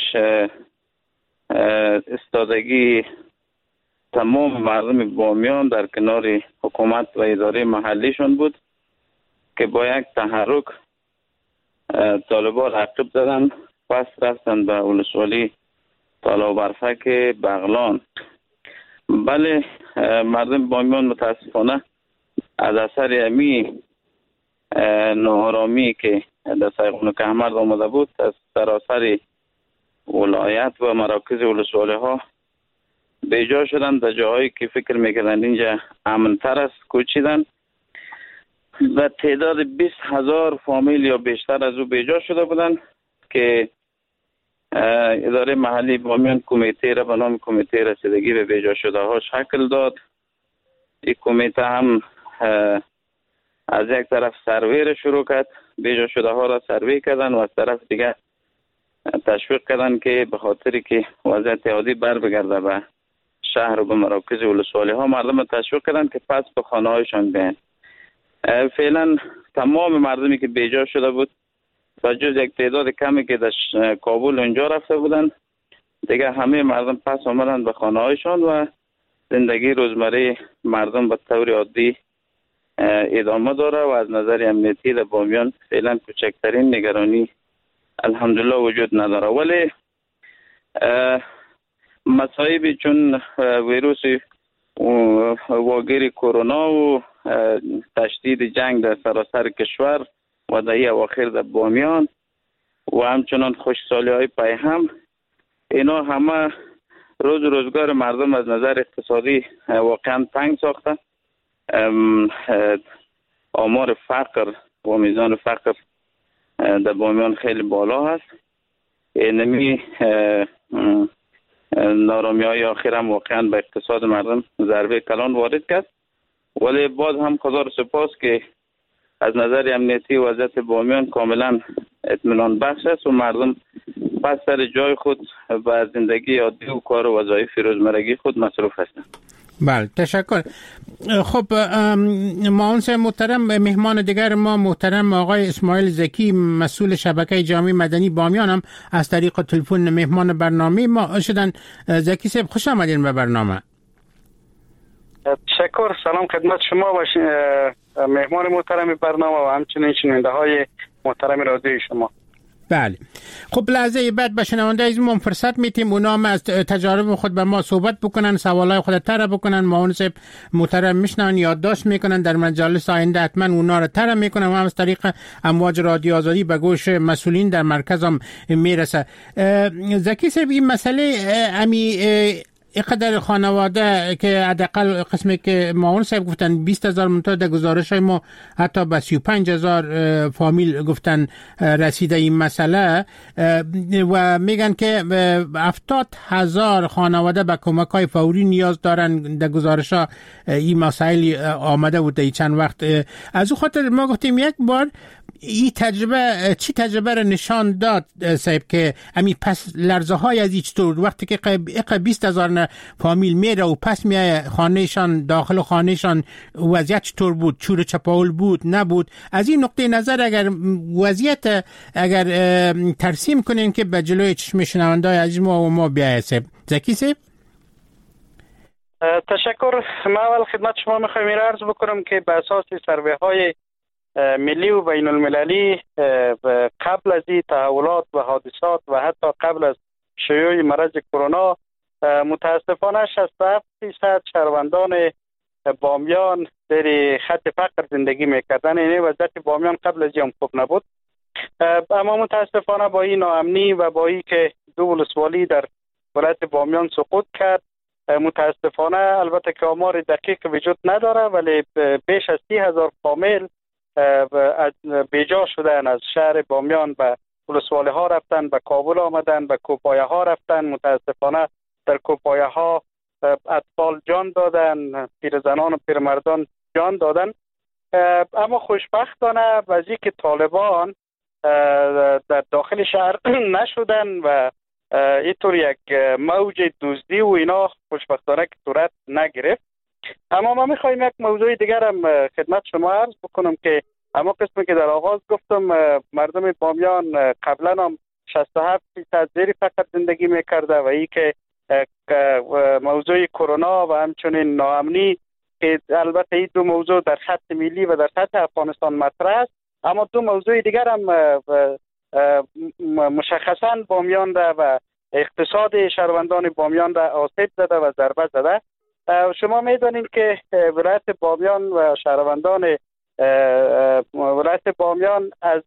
استادگی تمام مردم بامیان در کنار حکومت و اداره محلیشون بود که با یک تحرک طالبان رقیب زدن، پس رفتن به ولسوالی طالابرفک بغلان. بله، مردم بامیان متاسفانه از اثر امی ناآرامی که در سیغان و کهمرد آمده بود از سراسر ولایت و مراکز ولسوالی ها بیجا شدن. در جاهایی که فکر میکردن اینجا امنتر است کوچیدن و تعداد بیست هزار فامیل یا بیشتر از او بیجا شده بودند که اداره محلی بامیان کمیته را به نام کمیته رسیدگی به بیجا شده ها شکل داد. این کمیته هم از یک طرف سروی را شروع کرد، بیجا شده ها را سروی کردن و از طرف دیگه تشویق کردن که به خاطری که وضعیت عادی بر بگرده به شهر و به مراکز ولسوالی ها، مردم تشویق کردن که پس به خانه هایشان بیاین. فعلا تمام مردمی که بیجا شده بود و جز یک تعداد کمی که در کابل اونجا رفته بودن دیگه همه مردم پس آمدن به خانه هایشان و زندگی روزمره مردم به طور عادی ادامه داره و از نظر امنیتی در بامیان فعلا کوچکترین نگرانی الحمدلله وجود نداره. ولی مصائبی چون ویروس واگیر کرونا و تشدید جنگ در سراسر کشور و در این اواخر در بامیان و همچنان خشکسالی های پی هم، اینا همه روز روزگار مردم از نظر اقتصادی واقعا تنگ ساخته. آمار فقر و میزان فقر در بامیان خیلی بالا هست. اینمی نارامی های آخر هم واقعا به اقتصاد مردم ضربه کلان وارد کرد. ولی باز هم خدا سپاس که از نظر امنیتی وضعیت بامیان کاملا اطمینان بخش است و مردم پس سر جای خود و زندگی عادی و کار و وظایف روزمرگی خود مصروف هستند. بله تشکر. خب معاونس محترم، مهمان دیگر ما محترم آقای اسماعیل زکی، مسئول شبکه جامعه مدنی بامیان هم از طریق تلفن مهمان برنامه ما شدن. زکی صاحب خوش آمدین به برنامه. تشکر. سلام خدمت شما و مهمان محترم برنامه و همچنین شنونده های محترم رادیوی شما. بله. خب لحظه بعد به شنونده از ما فرصت میتیم اونا هم از تجارب خود به ما صحبت بکنن، سوالای خود طرح بکنن. معاون صاحب محترم میشنن، یادداشت میکنن، در مجالس آینده حتما اونا رو طرح میکنن و هم از طریق امواج رادیو آزادی به گوش مسئولین در مرکز هم میرسه. زکی صاحب این مسئله امی اینقدر خانواده که حداقل قسمی که معاون صاحب گفتن بیست هزار منتها در گزارش های ما حتی به سی و پنج هزار فامیل گفتن رسیده این مسئله و میگن که هفتاد هزار خانواده به کمک های فوری نیاز دارن. در گزارش ها این مسائل آمده بود در چند وقت. از او خاطر ما گفتیم یک بار این تجربه چی تجربه را نشان داد صاحب که امی پس لرزه های از ایچ طور وقتی که اقا بیست هزار فامیل میره و پس میای خانهشان داخل خانهشان وضعیت چطور بود، چور چپاول بود نبود. از این نقطه نظر اگر وضعیت اگر ترسیم کنین که به جلوی چشم شنونده‌های عزیز ما و ما بیاید صاحب. زکی صاحب تشکر. ما اول خدمت شما میخوایم این عرض بکنم که به اساس سروی های ملی و بین المللی قبل از این تحولات و حادثات و حتی قبل از شیوع مرض کرونا متاسفانه شصت و هفت درصد شهروندان بامیان در خط فقر زندگی میکردن. یعنی وضعیت بامیان قبل از این خوب نبود، اما متاسفانه با این ناامنی و با این که دو ولسوالی در ولایت بامیان سقوط کرد، متاسفانه البته که آمار دقیق وجود نداره ولی بیش از سی هزار فامیل بیجا شدن از شهر بامیان به ولسوالی ها رفتن، به کابل آمدن، به کوپایه ها رفتن. متاسفانه در کوپایه ها اطفال جان دادن، پیرزنان و پیرمردان جان دادن. اما خوشبختانه وضعی که طالبان در داخل شهر نشدن و اینطور یک موج دزدی و اینا خوشبختانه که صورت نگرفت. اما ما میخوایم یک موضوع دیگر هم خدمت شما عرض بکنم که اما قسمی که در آغاز گفتم مردم بامیان قبلا هم شصت و هفت درصد زیر فقر زندگی میکرده و ای که موضوع کرونا و همچنین ناامنی که البته این دو موضوع در خط ملی و در سطح افغانستان مطرح است، اما دو موضوع دیگر هم مشخصا بامیان را و اقتصاد شهروندان بامیان را آسیب زده و ضربه زده. شما میدانید که ولایت بامیان و شهروندان ولایت بامیان از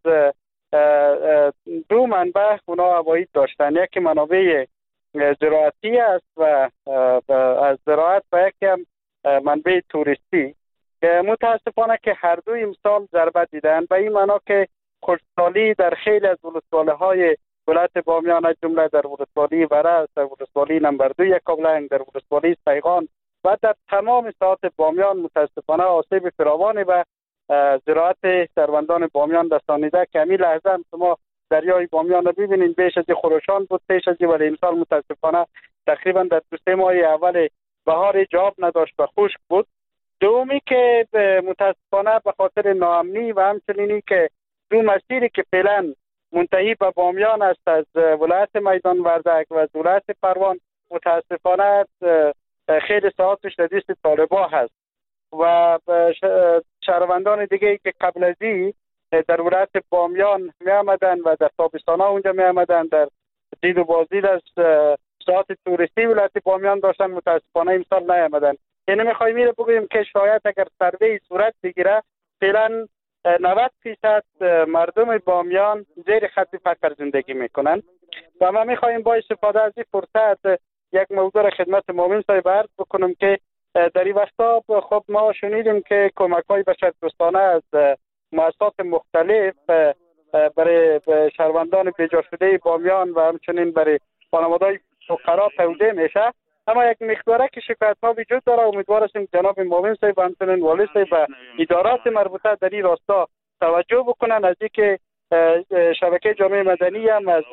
دو منبع اونا عواید داشتن. یکی منابع زراعتی است و از زراعت و یکی هم منبع توریستی که متاسفانه که هر دوی امسال ضربه دیدن. به این معنا که خشکسالی در خیلی از ولسوالی های ولایت بامیان از جمله در ولسوالی ورس، در ولسوالی نمبر دو یکابلنگ، در ولسوالی سیغان و در تمام ساحات بامیان متاسفانه آسیب فراوانی به زراعت شهروندان بامیان رسانیده که همین لحظه هم شما دریای بامیان رو ببینید بیش از خروشان بود پیش از ولی امسال متاسفانه تقریبا در دو سه ماه اول بهار جواب نداشت و خشک بود. دومی که متاسفانه به خاطر ناامنی و همچنینی که دو مسیری که فعلا منتهی به بامیان است از ولایت میدان وردک و از ولایت پروان متاسفانه خیلی ساعتش در دست طالبا هست و شهروندان دیگه که قبل از این در ولایت بامیان می آمدن و در تابستان ها اونجا می آمدن در دید و بازدید از ساعت توریستی ولایت بامیان داشتن متاسفانه امسال نیامدن. یعنی میخوایم میره بگوییم که شاید اگر سروی صورت بگیره فعلا نود درصد مردم بامیان زیر خط فقر زندگی میکنن و ما میخوایم با استفاده از این فرصت یک موضوع را خدمت مومن صاحب عرض بکنم که در این وقتا خب ما شنیدیم که کمک های بشردوستانه از مؤسسات مختلف برای شهروندان بیجا شده بامیان و همچنین برای خانواده‌های فقرا توزیع میشه، اما یک مقداره که شکایت ها وجود داره. امیدوار هستیم جناب مومن صاحب و همچنین والی صاحب و ادارات مربوطه در این راستا توجه بکنن از اینکه شبکه جامعه مدنی هم از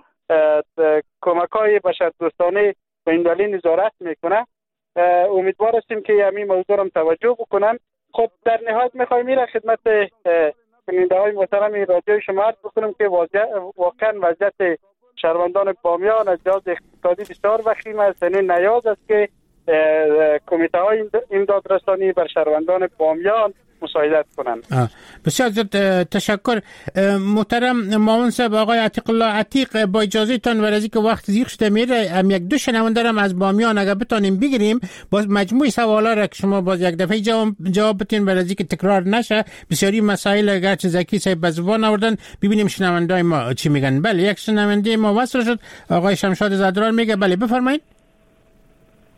کمک های بشردوستانه به این دلیل نظارت میکنه. امیدوار هستیم که همین موضوع هم توجه بکنن. خب در نهایت میخوایم این خدمت شنونده های محترم رادیو شما عرض بکنم که واقعا وضعیت شهروندان بامیان از لحاظ اقتصادی بسیار وخیم است. یعنی نیاز است که کمیته های امدادرسانی بر شهروندان بامیان مساعدت کنند. بسیار زیاد تشکر محترم معاون صاحب. آقای عتیق الله عتیق، با اجازه تان و از اینکه وقت زیغ شده میره هم یک دو شنونده هم از بامیان اگر بتونیم بگیریم باز مجموع سوالا را که شما باز یک دفعه جواب جواب بدین برای اینکه تکرار نشه. بسیاری مسائل اگر چه زکی صاحب به زبان آوردن ببینیم شنوندای ما چی میگن. بله یک شنونده ما وصل شد، آقای شمشاد زدران میگه. بله بفرمایید.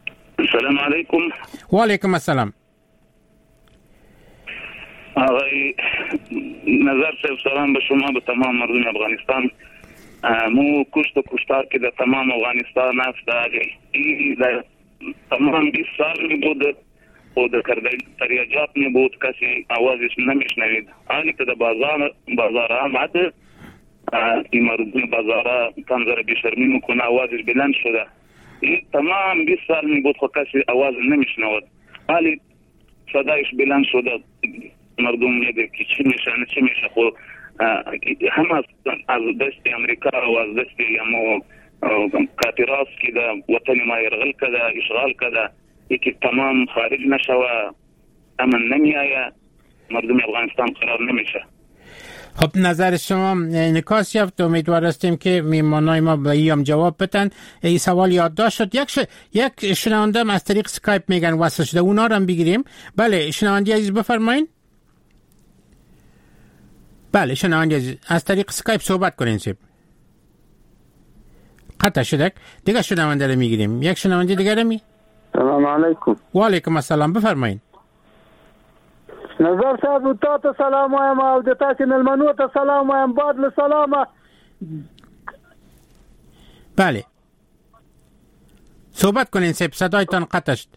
سلام علیکم. و علیکم السلام. آقای نظر صاحب سلام به شما، به تمام مردم افغانستان. مو کشت و کشتار که در تمام افغانستان است، در تمام بیست سال می بود و در تریاجات می بود، کسی آوازش نمیشنوید. حالی که در بازار بازار آمد، این مردم بازار کمزار بیشرمی میکنه، آوازش بلند شده. این تمام بیست سال می بود خود کسی آواز نمیشنود، حالی صدایش بلند شده. مردم میگه که چی میشه چی میشه خو هم از از دست امریکا و از دست یمو کاتراس که در وطن ما یرغل کده، اشغال کده، یکی تمام خارج نشوه، امن نمیایه، مردم افغانستان قرار نمیشه. خب نظر شما انعکاس یافت. امیدوار هستیم که میهمانای ما به این جواب بدن. این سوال یادداشت شد. یک ش... یک شنونده از طریق اسکایپ میگن وصل شده، اونا رو هم بگیریم. بله شنونده عزیز بفرمایید. بله شنونده عزیز از طریق اسکایپ صحبت کنین. سیب قطع شده. دیگه شنونده رو میگیریم. یک شنونده دیگه رو می سلام علیکم. و علیکم السلام. بفرمایید. نظر صاحب تا ته سلام وایم او د تاسو ملمنو ته سلام وایم. بعد له سلامه. بله صحبت کنین. سیب صدایتان قطع شد.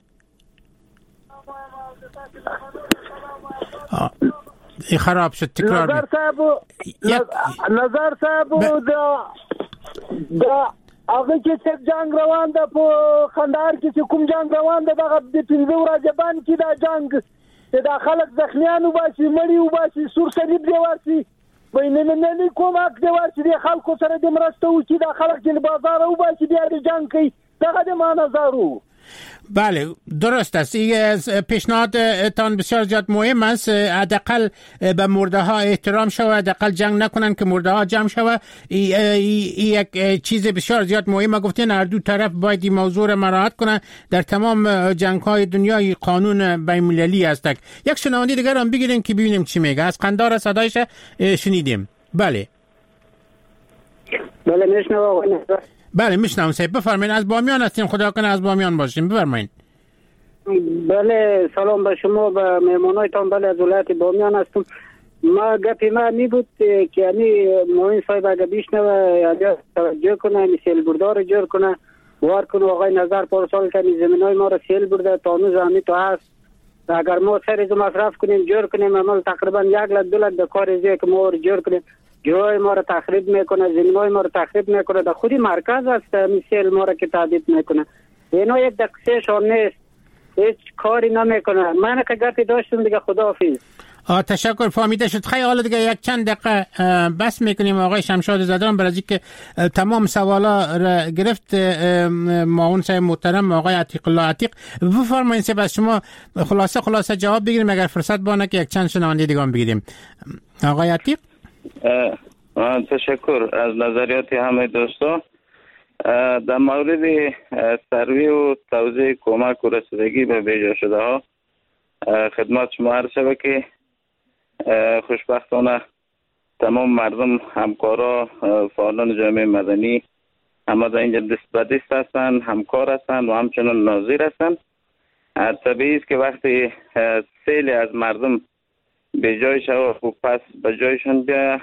ای خراب شد. تکرار نظر صاحب نظر صاحب دا دا هغه چې جنگ روان ده په خندار کې چې کوم جنگ روان ده دغه د پنځه ورځې باندې کې دا جنگ دا خلک زخمیان وباسي، مړي وباسي، سور صلیب دی ورسي، بینالمللي کومک دی ورسي، د خلکو سره د مرسته وکړي، دا خلک چې بازار وباسي بیا د جنگ کوي. دغه د ما نظر و. بله درست است. این پیشنهادتان بسیار زیاد مهم است. حداقل به مرده ها احترام شود، حداقل جنگ نکنن که مرده ها جمع شود. این یک چیز بسیار زیاد مهم گفتین. هر دو طرف باید این موضوع را مراعات کنن. در تمام جنگ های دنیا قانون بین المللی است. یک شنونده دیگر هم بگیریم که ببینیم چی میگه. از قندار صدایش شنیدیم. بله بله میشنوم. بله میشنم. سید بفرمایید. از بامیان هستیم، خدا کنه از بامیان باشیم. بفرمایید. بله سلام به شما و مهمانایتان. بله از ولایت بامیان هستم. ما گپی ما می بود که یعنی معین صاحب اگه بیشنوه یا توجه کنه، یعنی سیل بردار جور کنه، وار کنه آقای نظر پارسال که زمینای ما را سیل برده تانوز همی تو هست. اگر ما سریز مصرف کنیم جور کنیم عمل تقریبا یک لک دو لک در کار زیه که ما را جور کنیم، جای ما را تخریب میکنه، زمینای ما را تخریب میکنه. در خودی مرکز است میسیل ما را که تعدید میکنه. اینا یک دقیقه شان نیست، هیچ کاری نمیکنه. من که گپی داشتم دیگه. خداحافظ. آه تشکر. فهمیده شد. خیلی حالا دیگه یک چند دقیقه بس میکنیم آقای شمشاد زدران برای که تمام سوالا را گرفت معاون صاحب محترم آقای عتیق الله عتیق. بفرمایید سه بس شما خلاصه خلاصه جواب بگیریم، اگر فرصت بانه که یک چند شنونده دیگه هم بگیریم. آقای عتیق. تشکر از نظریات همه دوستان. در مورد سروی و توزیع کمک و رسیدگی به بیجا شده ها خدمت شما عرض شود که خوشبختانه تمام مردم، همکارا، فعالان جامعه مدنی همه در اینجا دست به دست هستند، همکار هستند و همچنان ناظر هستند. طبیعی است که وقتی سیلی از مردم به جای شود و پس به جایشان بیا،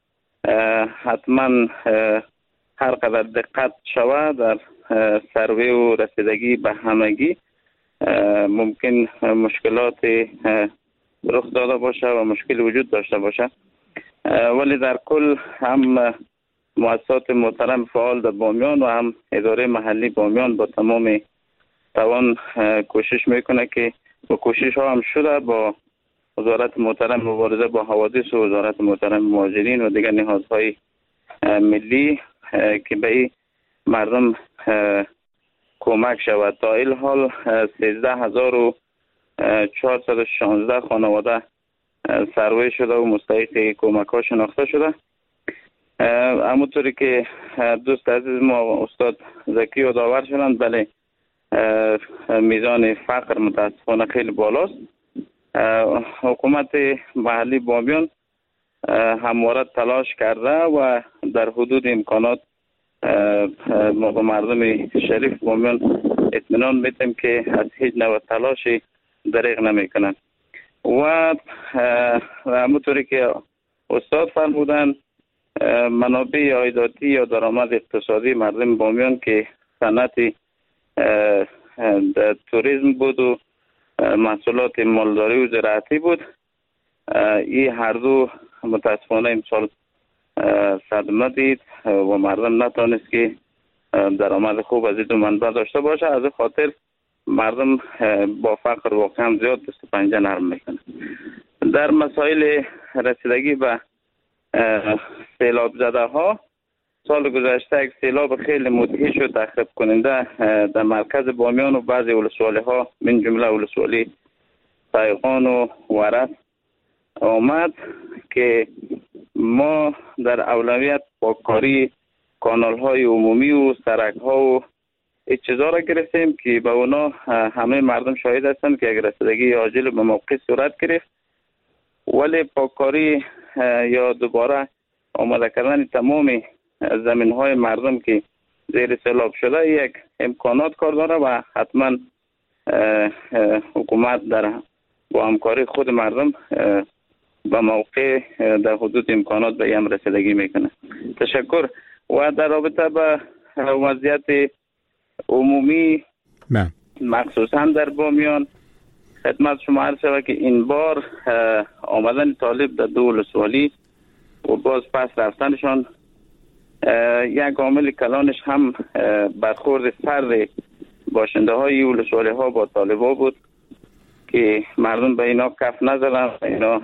حتما هر قدر دقت شود در سروی و رسیدگی به همگی ممکن مشکلات رخ داده باشه و مشکل وجود داشته باشه. ولی در کل هم مؤسسات محترم فعال در بامیان و هم اداره محلی بامیان با تمام توان کوشش میکنه که با کوشش ها هم شده با وزارت محترم مبارزه با حوادث و وزارت محترم مهاجرین و دیگر نهادهای ملی که به این مردم کمک شود. تا این حال سیزده هزار و چهارصد و شانزده خانواده سروی شده و مستحق کمک ها شناخته شده. همونطوری که دوست عزیز ما استاد زکی یادآور شدند، بله میزان فقر متاسفانه خیلی بالاست. حکومت محلی بامیان همواره تلاش کرده و در حدود امکانات ما به مردم شریف بامیان اطمینان میدیم که از هیچ نوع تلاشی دریغ نمیکنن. و همونطوری که استاد فرمودن منابع عایداتی یا درآمد اقتصادی مردم بامیان که صنعت توریسم بود و محصولات مالداری و زراعتی بود، این هر دو متاسفانه امسال صدمه دید و مردم نتونست که درآمد خوب از این دو منبع داشته باشه. از این خاطر مردم با فقر واقعا زیاد دست پنجه نرم میکنه. در مسائل رسیدگی به سیلاب زده ها، سال گذشته یک سیلاب خیلی مدهش و تخریب کننده در مرکز بامیان و بعضی ولسوالی ها من جمله ولسوالی سایغان و ورس آمد که ما در اولویت پاککاری کانال های عمومی و سرک ها و این چیزا را گرفتیم که به اونا همه مردم شاهد هستند که یک رسیدگی عاجل به موقع صورت گرفت، ولی پاککاری یا دوباره آماده کردن تمام زمین های مردم که زیر سیلاب شده یک امکانات کار داره و حتما حکومت در با همکاری خود مردم به موقع در حدود امکانات به این رسیدگی میکنه. تشکر. و در رابطه به وضعیت عمومی مخصوصا در بامیان خدمت شما عرض شود که این بار آمدن طالب در دو ولسوالی و باز پس رفتنشان یک عامل کلانش هم برخورد سرد باشنده های ولسوالی ها با طالبا بود که مردم به اینا کف نزدن، اینا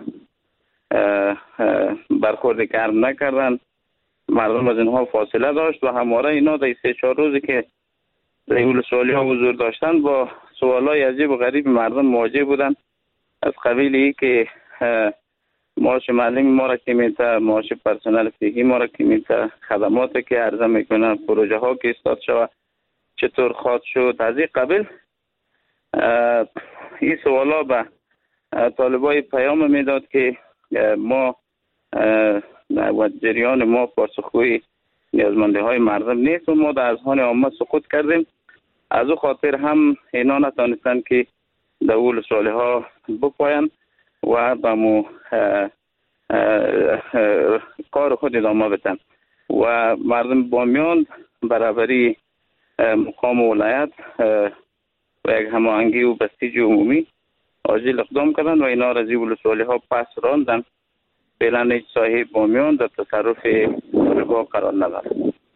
برخورد گرم نکردن، مردم از اینها فاصله داشت و همواره اینا در سه چهار روزی که در ولسوالی ها حضور داشتن با سوالای عجیب و غریب مردم مواجه بودن، از قبیل ای که معاش معلم ما را که میته، معاش پرسنل صحی ما را که میته، خدمات که عرضه میکنن، پروژه ها که استاد شود چطور خواد شد، از این قبیل این سوالا به طالبای پیام میداد که ما و جریان ما پاسخگوی نیازمنده های مردم نیست و ما در اذهان عامه سقوط کردیم. از او خاطر هم اینا نتانستن که در ولسوالی ها بپاین و به مو کار خود ادامه بدن و مردم بامیان برابری مقام ولایت و یک هماهنگی و بسیج عمومی عاجل اقدام کردن و اینا را از ولسوالی ها پس راندن. فعلا هیچ ساحه بامیان در تصرف طالبا قرار ندارد.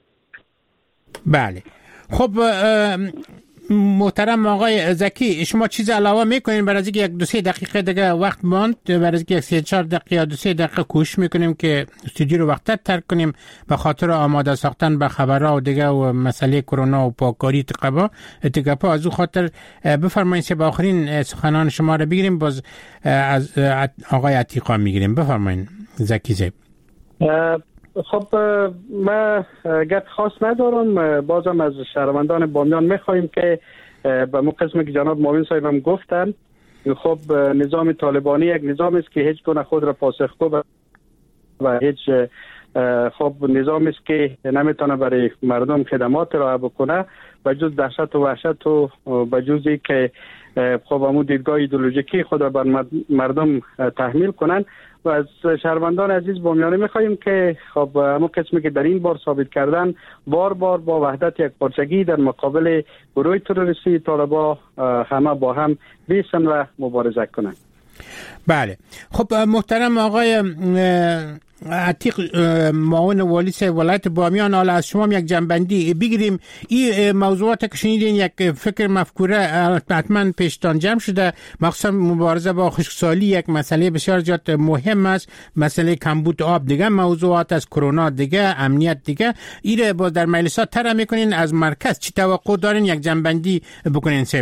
بله. خب محترم آقای زکی، شما چیز علاوه میکنین برای اینکه یک دو سه دقیقه دیگه وقت ماند، برای اینکه یک سه چهار دقیقه یا دو سه دقیقه کوشش میکنیم که استودیو رو وقت ترک کنیم به خاطر آماده ساختن به خبرها و دیگه و مسئله کرونا و پاککاری تقبا اتقابا. از او خاطر بفرمایید سه با آخرین سخنان شما رو بگیریم، باز از آقای عتیقا میگیریم. بفرمایید زکی زیب. خب ما گپ خاص ندارم، بازم از شهروندان بامیان میخواهیم که به مو قسمی که جناب معاون صاحب هم گفتن، خب نظام طالبانی یک نظام است که هیچ گونه خود را پاسخگو و هیچ خب نظام است که نمیتونه برای مردم خدمات را بکنه و جز دهشت و وحشت و به جزی که خب همون دیدگاه ایدئولوژیکی خود را بر مردم تحمیل کنن. و از شهروندان عزیز بامیانی میخواییم که خب همون قسمی که در این بار ثابت کردن بار بار با وحدت یک پارچگی در مقابل گروه تروریستی طالبا همه با هم بیستن و مبارزه کنند. بله. خب محترم آقای عتیق معاون والی ولایت بامیان، حالا از شما یک جنبندی بگیریم. این موضوعات که شنیدین یک فکر مفکوره حتما پیشتان جمع شده، مخصوصا مبارزه با خشکسالی یک مسئله بسیار زیاد مهم است، مسئله کمبود آب دیگه، موضوعات از کرونا دیگه، امنیت دیگه. این با در مجلسات طرح میکنین، از مرکز چی توقع دارین یک جنبندی بکنین سب؟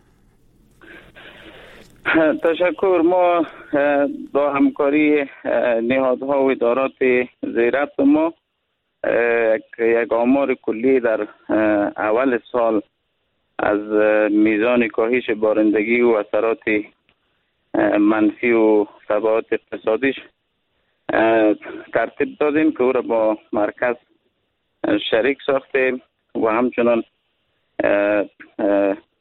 تشکر. ما با همکاری نهادها و ادارات زیربط ما یک آمار کلی در اول سال از میزان کاهش بارندگی و اثرات منفی و تبعات اقتصادیش ترتیب دادیم که او را با مرکز شریک ساختیم و همچنان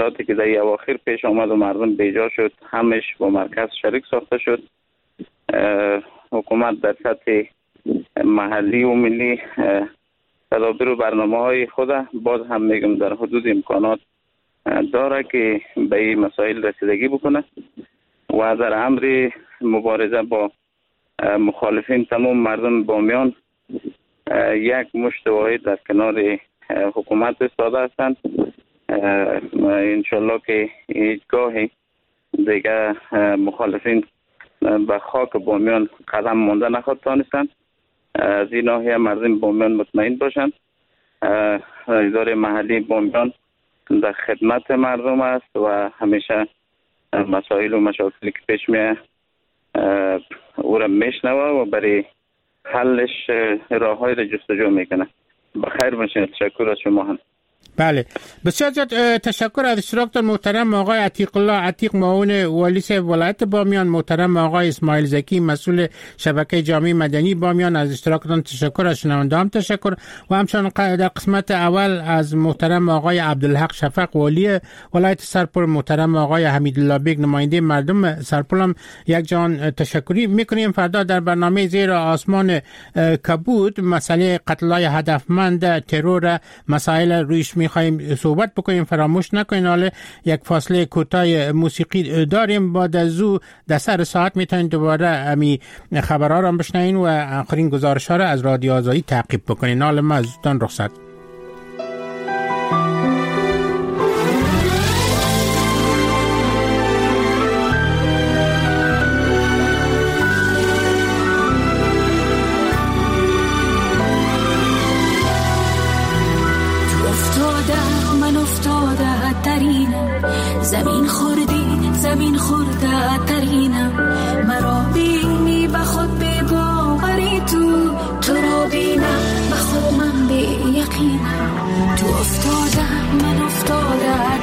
مشکلاتی که در اواخر پیش آمد و مردم بیجا شد همش با مرکز شریک ساخته شد. حکومت در سطح محلی و ملی تدابیر و برنامه های خود باز هم میگم در حدود امکانات داره که به این مسائل رسیدگی بکنه و در امر مبارزه با مخالفین تمام مردم بامیان یک مشت واحد در کنار حکومت ایستاده هستند. انشالله که هیچگاهی دیگه مخالفین به خاک بامیان قدم مانده نخواهد تانستند. از این ناحیه مردم بامیان مطمئن باشند. اداره محلی بامیان در خدمت مردم است و همیشه مسائل و مشاکلی که پیش میاد او را میشنوه و برای حلش راه های را جستجو میکنه. بخیر باشین. تشکر از شما هم. بله بسیار زیاد تشکر از اشتراکتان محترم آقای عتیق الله عتیق، معاون والی ولایت بامیان، محترم آقای اسماعیل زکی مسئول شبکه جامعه مدنی بامیان. از اشتراکتان تشکر، از شنونده هم تشکر و همچنان در قسمت اول از محترم آقای عبدالحق شفق والی ولایت سرپل، محترم آقای حمیدالله بیگ نماینده مردم سرپل هم یک جان تشکری میکنیم. فردا در برنامه زیر آسمان کبود مسئله قتلای هدفمند ترور مسائل رویش میخوایم صحبت بکنیم. فراموش نکنین. حالا یک فاصله کوتاه موسیقی داریم. بعد از او در سر ساعت میتونین دوباره امی خبرها را بشنوین و آخرین گزارش ها را از رادیو آزادی تعقیب بکنین. حالا ما ازتان رخصت. زمین خوردی زمین خورده ترینم، مرا بینی به خود به باوری، تو تو را بینم به خود من به یقینم. تو افتاده من افتاده